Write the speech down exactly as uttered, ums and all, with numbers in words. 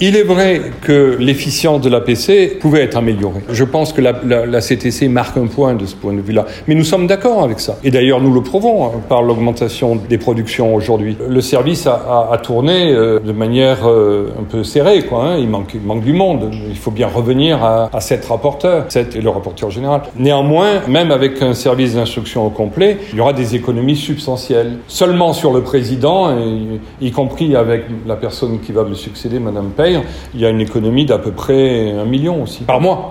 Il est vrai que l'efficience de l'A P C pouvait être améliorée. Je pense que la, la, la C T C marque un point de ce point de vue-là. Mais nous sommes d'accord avec ça. Et d'ailleurs, nous le prouvons hein, par l'augmentation des productions aujourd'hui. Le service a, a, a tourné euh, de manière euh, un peu serrée, quoi. Hein. Il manque, il manque du monde. Il faut bien revenir à, à sept rapporteurs, sept et le rapporteur général. Néanmoins, même avec un service d'instruction au complet, il y aura des économies substantielles. Seulement sur le président, et, y compris avec la personne qui va me succéder, Madame Pey, il y a une économie d'à peu près un million aussi, par mois.